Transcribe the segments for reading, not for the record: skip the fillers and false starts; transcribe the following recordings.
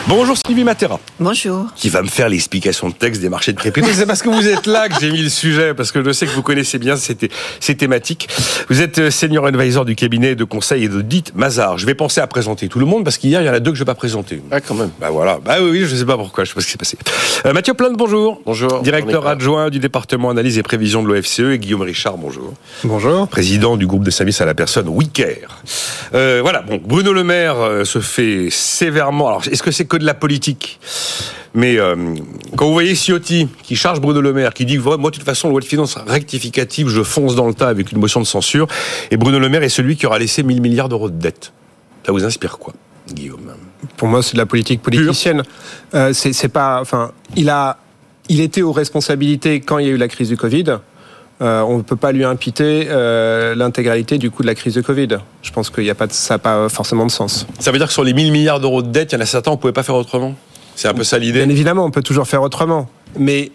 Bonjour Sylvie Matera. Bonjour. Qui va me faire l'explication de texte des marchés de crypto. C'est parce que vous êtes là que j'ai mis le sujet, parce que je sais que vous connaissez bien ces thématiques. Vous êtes senior advisor du cabinet de conseil et d'audit Mazars. Je vais penser à présenter tout le monde, parce qu'hier, il y en a deux que je ne vais pas présenter. Ah, quand même. Bah voilà. Bah oui, je ne sais pas pourquoi, je ne sais pas ce qui s'est passé. Mathieu Plante, bonjour. Bonjour. Directeur adjoint du département analyse et prévision de l'OFCE. Et Guillaume Richard, bonjour. Bonjour. Président du groupe de services à la personne WeCare. Voilà, bon, Bruno Le Maire se fait sévèrement. Alors, est-ce que c'est que de la politique ? Mais quand vous voyez Ciotti qui charge Bruno Le Maire, qui dit moi de toute façon loi de finances rectificative, je fonce dans le tas avec une motion de censure, et Bruno Le Maire est celui qui aura laissé 1 000 milliards d'euros de dette. Ça vous inspire quoi, Guillaume ? Pour moi, c'est de la politique politicienne. C'est pas, enfin, il était aux responsabilités quand il y a eu la crise du Covid. On ne peut pas lui imputer l'intégralité du coût de la crise de Covid. Je pense que ça n'a pas forcément de sens. Ça veut dire que sur les 1 000 milliards d'euros de dette, il y en a certains, on ne pouvait pas faire autrement ? C'est un peu ça l'idée ? Bien évidemment, on peut toujours faire autrement. Mais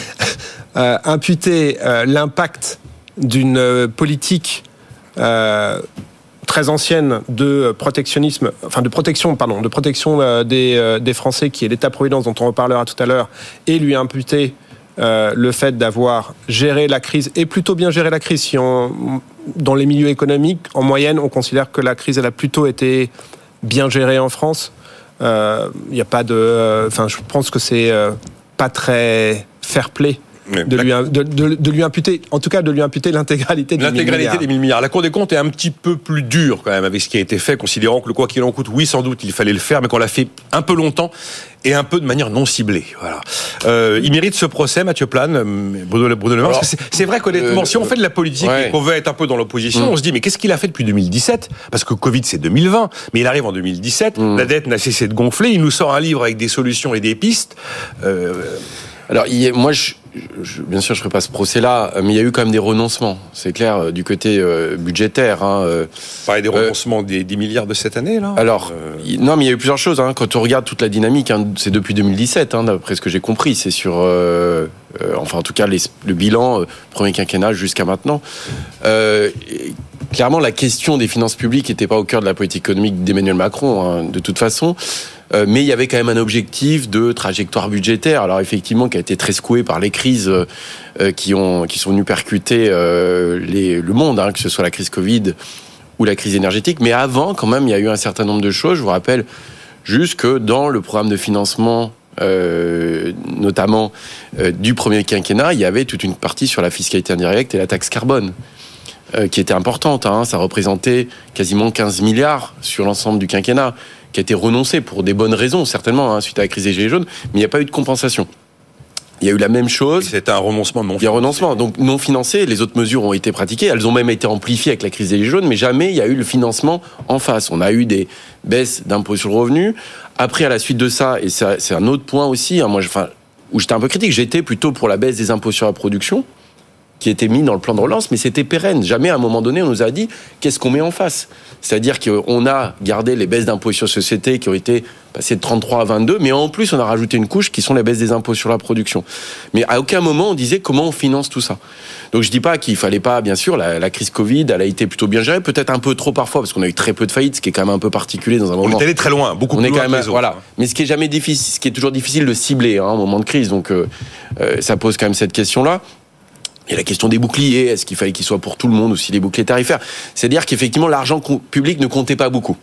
imputer l'impact d'une politique très ancienne de protectionnisme, enfin de protection des Français, qui est l'État-providence dont on reparlera tout à l'heure, et lui imputer le fait d'avoir géré la crise, et plutôt bien géré la crise. Dans les milieux économiques, en moyenne, on considère que la crise elle a plutôt été bien gérée en France. Il n'y a pas de... je pense que c'est pas très fair-play de lui imputer, en tout cas de lui imputer l'intégralité des 1 000 milliards. La Cour des comptes est un petit peu plus dure quand même avec ce qui a été fait, considérant que le quoi qu'il en coûte, oui sans doute il fallait le faire, mais qu'on l'a fait un peu longtemps et un peu de manière non ciblée. Voilà. Il mérite ce procès, Mathieu Plante, Bruno Le Maire. Parce que c'est vrai qu'honnêtement, si on fait de la politique et qu'on veut être un peu dans l'opposition, on se dit mais qu'est-ce qu'il a fait depuis 2017 ? Parce que Covid c'est 2020, mais il arrive en 2017, la dette n'a cessé de gonfler, il nous sort un livre avec des solutions et des pistes. Alors, moi, bien sûr, je ne ferai pas ce procès-là, mais il y a eu quand même des renoncements, c'est clair, du côté budgétaire. Parler des renoncements des 10 milliards de cette année, là ? Alors, non, mais il y a eu plusieurs choses. Quand on regarde toute la dynamique, c'est depuis 2017, d'après ce que j'ai compris. C'est sur, enfin, en tout cas, le bilan, premier quinquennat jusqu'à maintenant. Clairement, la question des finances publiques n'était pas au cœur de la politique économique d'Emmanuel Macron, de toute façon. Mais il y avait quand même un objectif de trajectoire budgétaire, alors effectivement qui a été très secoué par les crises qui sont venues percuter le monde, que ce soit la crise Covid ou la crise énergétique. Mais avant, quand même, il y a eu un certain nombre de choses. Je vous rappelle juste que dans le programme de financement, notamment du premier quinquennat, il y avait toute une partie sur la fiscalité indirecte et la taxe carbone, qui était importante. Ça représentait quasiment 15 milliards sur l'ensemble du quinquennat, qui a été renoncé pour des bonnes raisons, certainement, suite à la crise des Gilets jaunes, mais il n'y a pas eu de compensation. Il y a eu la même chose. C'était un renoncement non financé. Il y a un renoncement, donc non financé. Les autres mesures ont été pratiquées. Elles ont même été amplifiées avec la crise des Gilets jaunes, mais jamais il y a eu le financement en face. On a eu des baisses d'impôts sur le revenu. Après, à la suite de ça, et c'est un autre point aussi, où j'étais un peu critique, j'étais plutôt pour la baisse des impôts sur la production, qui était mis dans le plan de relance, mais c'était pérenne. Jamais, à un moment donné, on nous a dit qu'est-ce qu'on met en face. C'est-à-dire qu'on a gardé les baisses d'impôts sur société qui ont été passées de 33 à 22, mais en plus, on a rajouté une couche qui sont les baisses des impôts sur la production. Mais à aucun moment, on disait comment on finance tout ça. Donc, je dis pas qu'il fallait pas, bien sûr, la crise Covid, elle a été plutôt bien gérée, peut-être un peu trop parfois, parce qu'on a eu très peu de faillites, ce qui est quand même un peu particulier dans un moment. On est allé très loin, beaucoup plus loin que les autres. Voilà. Mais ce qui est toujours difficile de cibler, au moment de crise. Donc, ça pose quand même cette question-là. Il y a la question des boucliers, est-ce qu'il fallait qu'ils soient pour tout le monde aussi les boucliers tarifaires ? C'est-à-dire qu'effectivement l'argent public ne comptait pas beaucoup.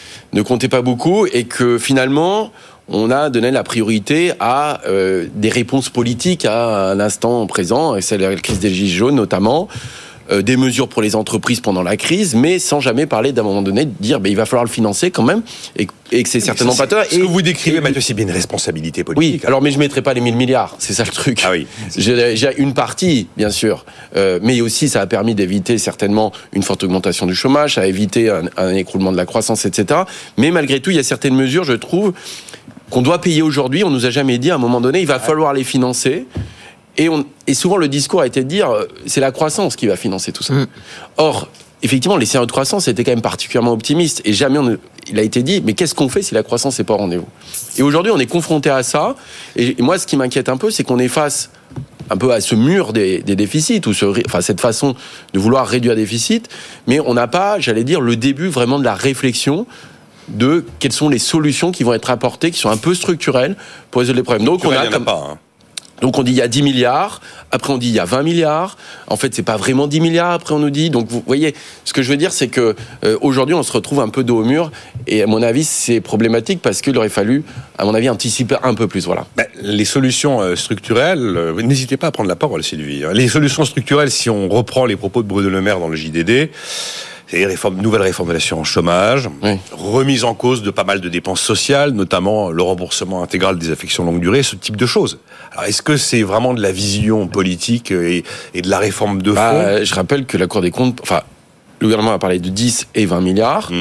Et que finalement on a donné la priorité à des réponses politiques à l'instant présent, et c'est la crise des Gilets jaunes notamment, des mesures pour les entreprises pendant la crise, mais sans jamais parler d'un moment donné de dire il va falloir le financer quand même, et que c'est certainement pas tort. Ce que vous décrivez, Mathieu, c'est bien une responsabilité politique. Oui, alors mais je ne mettrai pas les 1 000 milliards, c'est ça le truc. Ah oui. J'ai une partie, bien sûr, mais aussi ça a permis d'éviter certainement une forte augmentation du chômage, ça a évité un écroulement de la croissance, etc. Mais malgré tout, il y a certaines mesures, je trouve, qu'on doit payer aujourd'hui. On nous a jamais dit à un moment donné, il va falloir les financer. Et souvent, le discours a été de dire c'est la croissance qui va financer tout ça. Or, effectivement, les scénarios de croissance étaient quand même particulièrement optimistes. Et jamais il a été dit mais qu'est-ce qu'on fait si la croissance n'est pas au rendez-vous ? Et aujourd'hui, on est confronté à ça. Et moi, ce qui m'inquiète un peu, c'est qu'on est face un peu à ce mur des déficits, ou cette façon de vouloir réduire les déficits. Mais on n'a pas, j'allais dire, le début vraiment de la réflexion de quelles sont les solutions qui vont être apportées, qui sont un peu structurelles pour résoudre les problèmes. Donc on a pas. Donc on dit il y a 10 milliards, après on dit il y a 20 milliards, en fait c'est pas vraiment 10 milliards, après on nous dit, donc vous voyez, ce que je veux dire c'est que aujourd'hui on se retrouve un peu dos au mur, et à mon avis c'est problématique parce qu'il aurait fallu, à mon avis, anticiper un peu plus, voilà. Les solutions structurelles, n'hésitez pas à prendre la parole Sylvie, les solutions structurelles, si on reprend les propos de Bruno Le Maire dans le JDD, c'est nouvelle réforme de l'assurance chômage, oui. Remise en cause de pas mal de dépenses sociales, notamment le remboursement intégral des affections longue durée, ce type de choses. Alors, est-ce que c'est vraiment de la vision politique et de la réforme de fond ? Je rappelle que la Cour des comptes, le gouvernement a parlé de 10 et 20 milliards,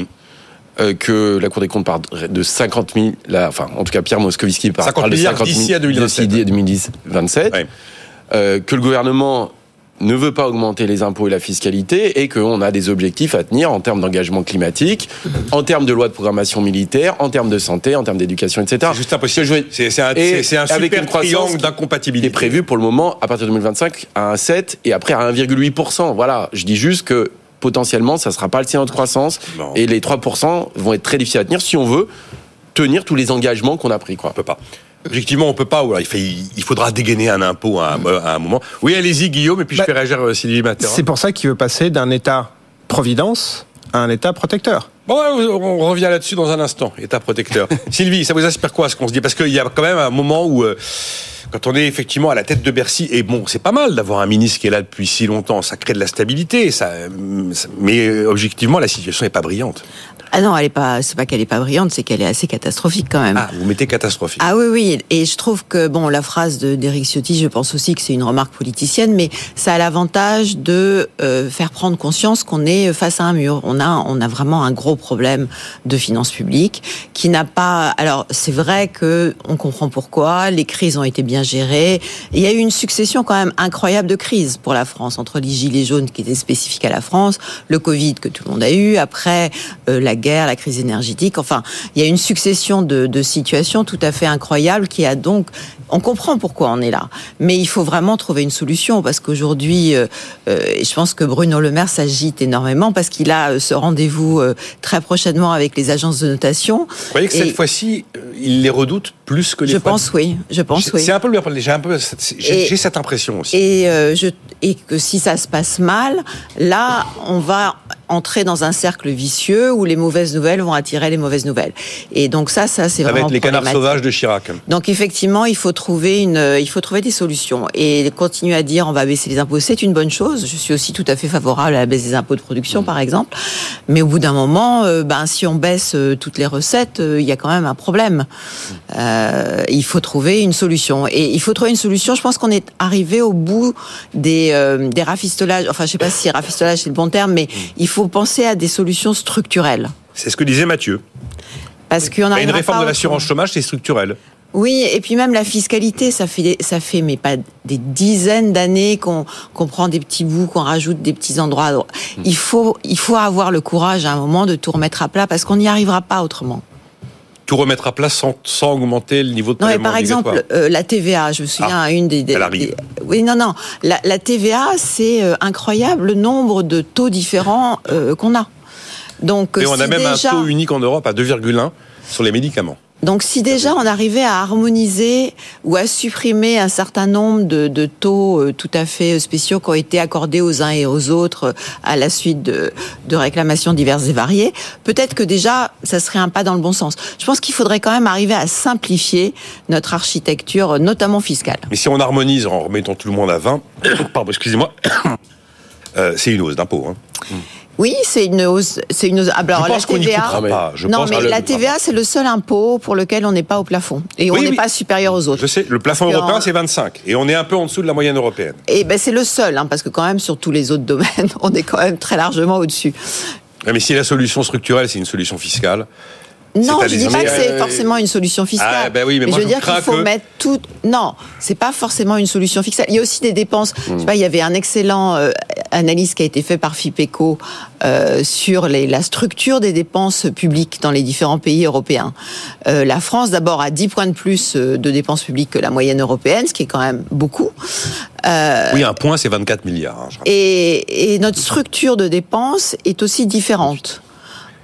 que la Cour des comptes parle de 50 000, en tout cas Pierre Moscovici parle de 50 000 d'ici à 2027. Ouais. Que le gouvernement ne veut pas augmenter les impôts et la fiscalité et qu'on a des objectifs à tenir en termes d'engagement climatique, en termes de loi de programmation militaire, en termes de santé, en termes d'éducation, etc. C'est juste impossible. C'est un super triangle d'incompatibilité. Il est prévu pour le moment, à partir de 2025, à 1,7 et après à 1,8%. Voilà, je dis juste que potentiellement, ça ne sera pas le signe de croissance et les 3% vont être très difficiles à tenir si on veut tenir tous les engagements qu'on a pris. On ne peut pas. Objectivement, on peut pas. Il faudra dégainer un impôt à un moment. Oui, allez-y, Guillaume, et puis je fais réagir Sylvie Matera. C'est pour ça qu'il veut passer d'un État-providence à un État protecteur. Bon, on revient là-dessus dans un instant, État protecteur. Sylvie, ça vous inspire quoi ce qu'on se dit ? Parce qu'il y a quand même un moment où, quand on est effectivement à la tête de Bercy, et bon, c'est pas mal d'avoir un ministre qui est là depuis si longtemps, ça crée de la stabilité, mais objectivement, la situation n'est pas brillante. Ah non, c'est pas qu'elle est pas brillante, c'est qu'elle est assez catastrophique quand même. Ah, vous mettez catastrophique. Ah oui, et je trouve que, la phrase d'Éric Ciotti, je pense aussi que c'est une remarque politicienne, mais ça a l'avantage de faire prendre conscience qu'on est face à un mur. On a vraiment un gros problème de finances publiques qui n'a pas... Alors, c'est vrai que on comprend pourquoi, les crises ont été bien gérées. Il y a eu une succession quand même incroyable de crises pour la France, entre les gilets jaunes qui étaient spécifiques à la France, le Covid que tout le monde a eu, après la guerre, la crise énergétique. Enfin, il y a une succession de situations tout à fait incroyables qui a donc... On comprend pourquoi on est là. Mais il faut vraiment trouver une solution parce qu'aujourd'hui, je pense que Bruno Le Maire s'agite énormément parce qu'il a ce rendez-vous très prochainement avec les agences de notation. Vous croyez que cette fois-ci, il les redoute plus que les fois? Je pense oui. C'est un peu j'ai cette impression aussi. Et que si ça se passe mal, là, on va entrer dans un cercle vicieux où les mauvaises nouvelles vont attirer les mauvaises nouvelles. Et donc ça c'est vraiment va être les canards sauvages de Chirac. Donc effectivement, il faut trouver des solutions. Et continuer à dire on va baisser les impôts, c'est une bonne chose. Je suis aussi tout à fait favorable à la baisse des impôts de production, par exemple. Mais au bout d'un moment, si on baisse toutes les recettes, il y a quand même un problème. Il faut trouver une solution. Et il faut trouver une solution. Je pense qu'on est arrivé au bout des rafistolages. Enfin, je sais pas si rafistolage c'est le bon terme, mais il faut penser à des solutions structurelles. C'est ce que disait Mathieu. Parce qu'on a une réforme de l'assurance chômage, c'est structurel. Oui, et puis même la fiscalité, ça fait mais pas des dizaines d'années qu'on prend des petits bouts, qu'on rajoute des petits endroits. Il faut avoir le courage à un moment de tout remettre à plat parce qu'on n'y arrivera pas autrement. Tout remettre à plat sans augmenter le niveau de prélèvement obligatoire. Par exemple, la TVA, je me souviens à une des... Elle arrive. Oui, non. La TVA, c'est incroyable le nombre de taux différents qu'on a. Donc, et on a même un taux unique en Europe à 2,1 sur les médicaments. Donc si déjà on arrivait à harmoniser ou à supprimer un certain nombre de taux tout à fait spéciaux qui ont été accordés aux uns et aux autres à la suite de réclamations diverses et variées, peut-être que déjà ça serait un pas dans le bon sens. Je pense qu'il faudrait quand même arriver à simplifier notre architecture, notamment fiscale. Mais si on harmonise en remettant tout le monde à 20, pardon, excusez-moi, c'est une hausse d'impôt. Oui, c'est une hausse. Alors, je pense qu'on n'y coûtera pas. La TVA, c'est le seul impôt pour lequel on n'est pas au plafond. Et on n'est pas supérieur aux autres. Je sais, le plafond européen, c'est 25. Et on est un peu en dessous de la moyenne européenne. Et c'est le seul, parce que quand même, sur tous les autres domaines, on est quand même très largement au-dessus. Mais si la solution structurelle, c'est une solution fiscale... Non, je ne dis pas que c'est forcément une solution fiscale. Mais je veux dire qu'il faut mettre tout... Non, c'est pas forcément une solution fiscale. Il y a aussi des dépenses. Je sais pas, il y avait un excellent analyse qui a été fait par FIPECO sur la structure des dépenses publiques dans les différents pays européens. La France, d'abord, a 10 points de plus de dépenses publiques que la moyenne européenne, ce qui est quand même beaucoup. Oui, un point, c'est 24 milliards. Et notre structure de dépenses est aussi différente.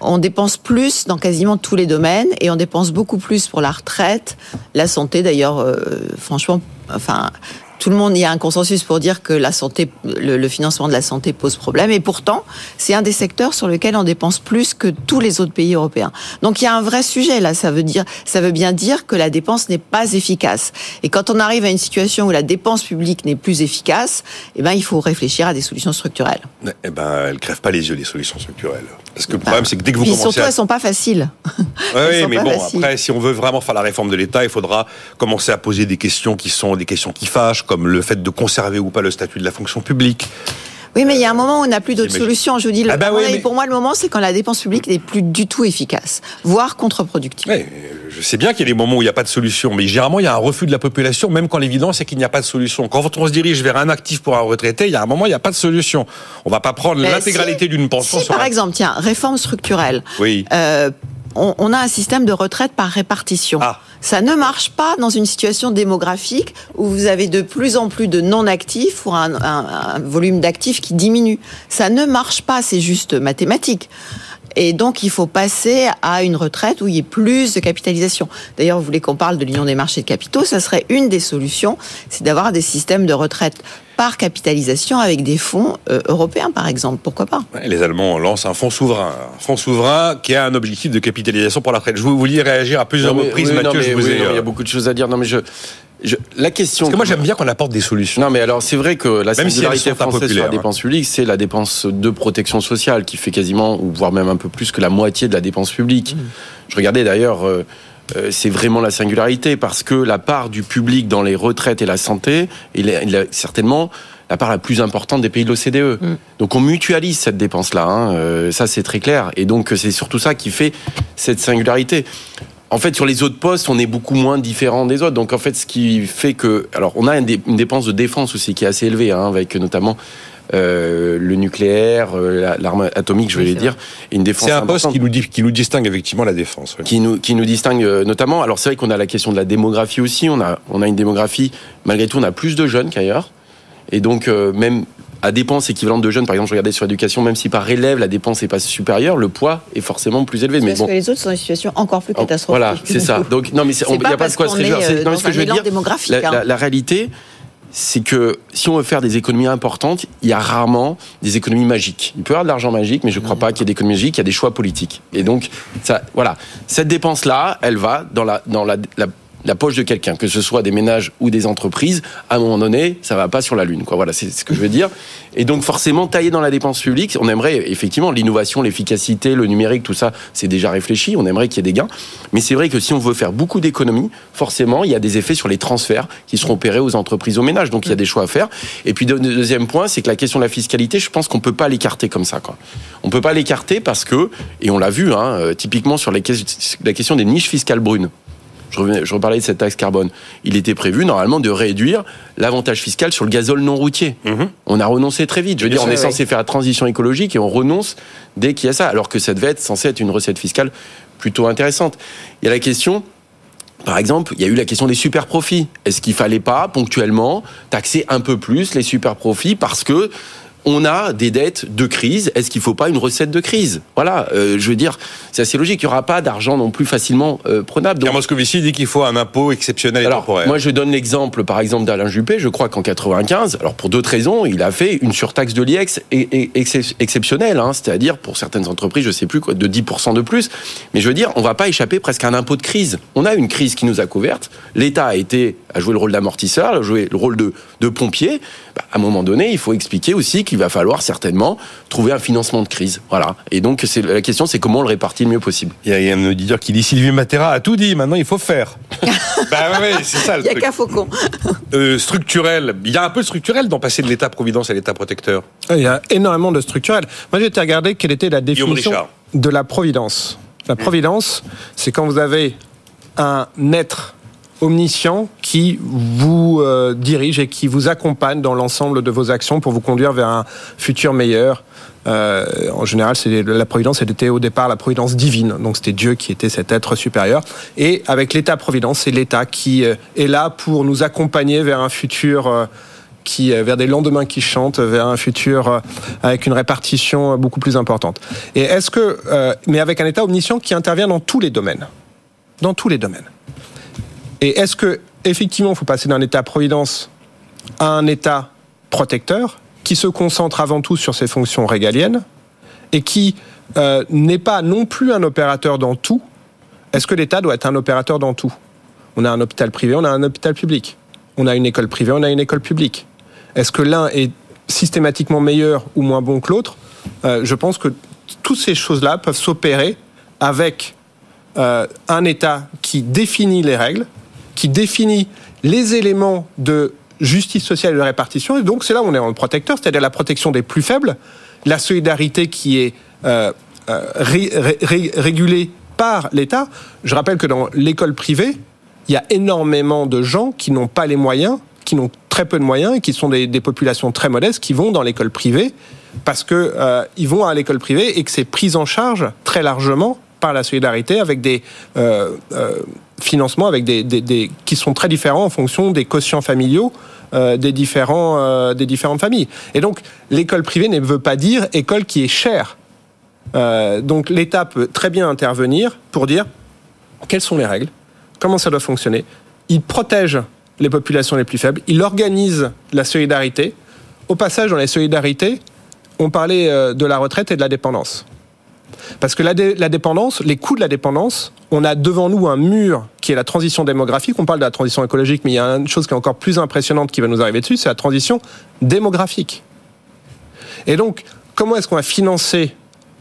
on dépense plus dans quasiment tous les domaines et on dépense beaucoup plus pour la retraite, la santé d'ailleurs, franchement, enfin... Tout le monde, il y a un consensus pour dire que la santé, le financement de la santé pose problème. Et pourtant, c'est un des secteurs sur lequel on dépense plus que tous les autres pays européens. Donc, il y a un vrai sujet là. Ça veut bien dire que la dépense n'est pas efficace. Et quand on arrive à une situation où la dépense publique n'est plus efficace, il faut réfléchir à des solutions structurelles. Elles crèvent pas les yeux, les solutions structurelles. Parce que le problème, c'est que dès que vous commencez surtout, elles sont pas faciles. Oui, mais bon, après, si on veut vraiment faire la réforme de l'État, il faudra commencer à poser des questions qui sont des questions qui fâchent, comme le fait de conserver ou pas le statut de la fonction publique. Oui, mais il y a un moment où on n'a plus d'autres solutions. Je vous dis, mais... pour moi, le moment, c'est quand la dépense publique n'est plus du tout efficace, voire contre-productive. Oui, je sais bien qu'il y a des moments où il n'y a pas de solution, mais généralement, il y a un refus de la population, même quand l'évidence est qu'il n'y a pas de solution. Quand on se dirige vers un actif pour un retraité, il y a un moment, il n'y a pas de solution. On ne va pas prendre l'intégralité d'une pension. Par exemple, tiens, réforme structurelle. Oui. On a un système de retraite par répartition. Ça ne marche pas dans une situation démographique où vous avez de plus en plus de non-actifs ou un volume d'actifs qui diminue. Ça ne marche pas, c'est juste mathématique. Et donc, il faut passer à une retraite où il y ait plus de capitalisation. D'ailleurs, vous voulez qu'on parle de l'union des marchés de capitaux, ça serait une des solutions, c'est d'avoir des systèmes de retraite par capitalisation avec des fonds européens, par exemple. Pourquoi pas ? Les Allemands lancent un fonds souverain qui a un objectif de capitalisation pour la retraite. Vous vouliez réagir à plusieurs reprises, Mathieu. Il y a beaucoup de choses à dire. Non, mais la question. Parce que moi, j'aime bien qu'on apporte des solutions. Non, mais alors, c'est vrai que la singularité française sur la dépense publique, c'est la dépense de protection sociale qui fait quasiment, ou voire même un peu plus que la moitié de la dépense publique. Je regardais d'ailleurs. C'est vraiment la singularité parce que la part du public dans les retraites et la santé, il est certainement la part la plus importante des pays de l'OCDE. Donc on mutualise cette dépense-là, ça c'est très clair. Et donc c'est surtout ça qui fait cette singularité. En fait, sur les autres postes, on est beaucoup moins différents des autres. Donc en fait, ce qui fait que... Alors on a une dépense de défense aussi qui est assez élevée, avec notamment... le nucléaire, l'arme atomique, je vais dire, et une défense. C'est un poste qui nous distingue effectivement la défense. Qui nous distingue notamment. Alors c'est vrai qu'on a la question de la démographie aussi. On a une démographie, malgré tout, on a plus de jeunes qu'ailleurs. Et donc même à dépenses équivalentes de jeunes, par exemple, je regardais sur l'éducation, même si par élève la dépense n'est pas supérieure, le poids est forcément plus élevé. Parce que les autres sont dans une situation encore plus catastrophique. Voilà, c'est ça. Donc non, mais il n'y a pas de quoi se réjouir. Non, ce que je veux dire, la réalité. C'est que si on veut faire des économies importantes, il y a rarement des économies magiques. Il peut y avoir de l'argent magique, mais je ne crois pas qu'il y ait d'économies magiques, il y a des choix politiques. Et donc, cette dépense-là, elle va dans la poche de quelqu'un, que ce soit des ménages ou des entreprises. À un moment donné, ça ne va pas sur la Lune. Voilà, c'est ce que je veux dire. Et donc, forcément, tailler dans la dépense publique, on aimerait effectivement l'innovation, l'efficacité, le numérique, tout ça, c'est déjà réfléchi. On aimerait qu'il y ait des gains. Mais c'est vrai que si on veut faire beaucoup d'économies, forcément, il y a des effets sur les transferts qui seront opérés aux entreprises, aux ménages. Donc, il y a des choix à faire. Et puis, deuxième point, c'est que la question de la fiscalité, je pense qu'on ne peut pas l'écarter comme ça. On ne peut pas l'écarter parce que, et on l'a vu, typiquement sur la question des niches fiscales brunes. Je reparlais de cette taxe carbone. Il était prévu, normalement, de réduire l'avantage fiscal sur le gazole non routier. On a renoncé très vite. Je veux dire, on est censé faire la transition écologique et on renonce dès qu'il y a ça, alors que ça devait être censé être une recette fiscale plutôt intéressante. Il y a la question... Par exemple, il y a eu la question des super profits. Est-ce qu'il fallait pas, ponctuellement, taxer un peu plus les super profits parce que on a des dettes de crise. Est-ce qu'il ne faut pas une recette de crise ? Voilà, je veux dire, c'est assez logique. Il n'y aura pas d'argent non plus facilement prenable. Pierre Moscovici dit qu'il faut un impôt exceptionnel et temporaire. Moi, je donne l'exemple, par exemple, d'Alain Juppé. Je crois qu'en 95, alors pour d'autres raisons, il a fait une surtaxe de l'IEX exceptionnelle. C'est-à-dire, pour certaines entreprises, je ne sais plus quoi, de 10% de plus. Mais je veux dire, on ne va pas échapper presque à un impôt de crise. On a une crise qui nous a couvertes. L'État a joué le rôle d'amortisseur, a joué le rôle de pompier. À un moment donné, il faut expliquer aussi qu'il va falloir certainement trouver un financement de crise. Voilà. Et donc, la question, c'est comment on le répartit le mieux possible. Il y a un auditeur qui dit Sylvie Matera a tout dit, maintenant il faut faire. C'est ça le truc. Il n'y a qu'à Faucon. Structurel. Il y a un peu de structurel dans passer de l'État-providence à l'État-protecteur. Il y a énormément de structurel. Moi, j'ai été regarder quelle était la définition de la providence. La providence, c'est quand vous avez un être omniscient qui vous dirige et qui vous accompagne dans l'ensemble de vos actions pour vous conduire vers un futur meilleur. En général, la providence, elle était au départ la providence divine. Donc c'était Dieu qui était cet être supérieur. Et avec l'État-providence, c'est l'État qui est là pour nous accompagner vers un futur vers des lendemains qui chantent, vers un futur avec une répartition beaucoup plus importante. Et mais avec un État omniscient qui intervient dans tous les domaines. Dans tous les domaines. Et est-ce que, effectivement, il faut passer d'un État-providence à un État protecteur qui se concentre avant tout sur ses fonctions régaliennes et qui n'est pas non plus un opérateur dans tout? Est-ce que l'État doit être un opérateur dans tout? On a un hôpital privé, on a un hôpital public. On a une école privée, on a une école publique. Est-ce que l'un est systématiquement meilleur ou moins bon que l'autre? Je pense que toutes ces choses-là peuvent s'opérer avec un État qui définit les règles, qui définit les éléments de justice sociale et de répartition. Et donc, c'est là où on est en protecteur, c'est-à-dire la protection des plus faibles, la solidarité qui est régulée par l'État. Je rappelle que dans l'école privée, il y a énormément de gens qui n'ont pas les moyens, qui n'ont très peu de moyens et qui sont des populations très modestes qui vont dans l'école privée parce que ils vont à l'école privée et que c'est pris en charge très largement par la solidarité avec des financements avec des qui sont très différents en fonction des quotients familiaux des différentes familles. Et donc l'école privée ne veut pas dire école qui est chère. Donc l'État peut très bien intervenir pour dire quelles sont les règles, comment ça doit fonctionner. Il protège les populations les plus faibles, il organise la solidarité. Au passage, dans les solidarités, on parlait de la retraite et de la dépendance. Parce que la dépendance, les coûts de la dépendance, on a devant nous un mur qui est la transition démographique. On parle de la transition écologique, mais il y a une chose qui est encore plus impressionnante qui va nous arriver dessus, c'est la transition démographique. Et donc, comment est-ce qu'on va financer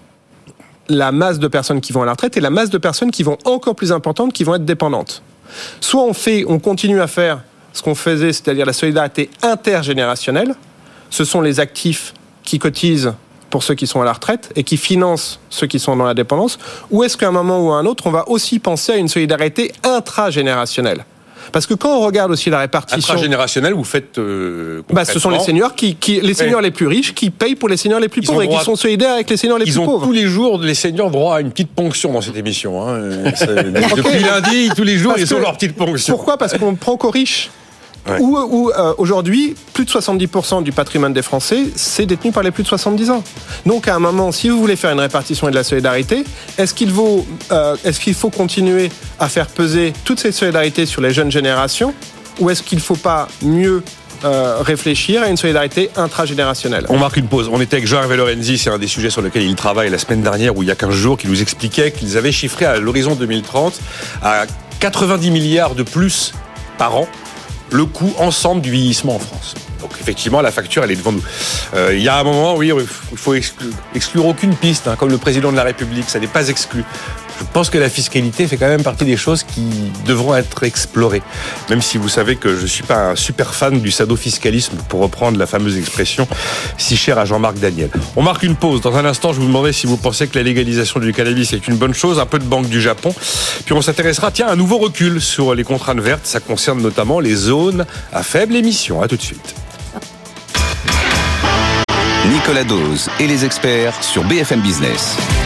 la masse de personnes qui vont à la retraite et la masse de personnes qui vont encore plus importantes, qui vont être dépendantes? Soit on continue à faire ce qu'on faisait, c'est-à-dire la solidarité intergénérationnelle. Ce sont les actifs qui cotisent pour ceux qui sont à la retraite et qui financent ceux qui sont dans la dépendance. Ou est-ce qu'à un moment ou à un autre, on va aussi penser à une solidarité intragénérationnelle? Parce que quand on regarde aussi la répartition... Intragénérationnelle, vous faites... ce sont les seniors, les seniors les plus riches qui payent pour les seniors les plus pauvres et qui sont solidaires avec les seniors les plus pauvres. Ils ont tous les jours, les seniors, droit à une petite ponction dans cette émission. Depuis lundi, tous les jours, ils ont leur petite ponction. Pourquoi? Parce qu'on prend qu'aux riches. Ouais. Aujourd'hui, plus de 70% du patrimoine des Français, c'est détenu par les plus de 70 ans. Donc, à un moment, si vous voulez faire une répartition et de la solidarité, est-ce qu'il faut continuer à faire peser toutes ces solidarités sur les jeunes générations, ou est-ce qu'il ne faut pas mieux réfléchir à une solidarité intragénérationnelle? On marque une pause. On était avec Jean-Hervé Lorenzi, c'est un des sujets sur lesquels il travaille la semaine dernière, où il y a 15 jours, qui nous expliquait qu'ils avaient chiffré à l'horizon 2030 à 90 milliards de plus par an le coût ensemble du vieillissement en France. Donc effectivement, la facture, elle est devant nous. Il y a un moment, oui, il faut exclure aucune piste, comme le président de la République, ça n'est pas exclu. Je pense que la fiscalité fait quand même partie des choses qui devront être explorées. Même si vous savez que je ne suis pas un super fan du sadofiscalisme, pour reprendre la fameuse expression si chère à Jean-Marc Daniel. On marque une pause. Dans un instant, je vous demanderai si vous pensez que la légalisation du cannabis est une bonne chose. Un peu de Banque du Japon. Puis on s'intéressera, à un nouveau recul sur les contraintes vertes. Ça concerne notamment les zones à faible émission. À tout de suite. Nicolas Dose et les experts sur BFM Business.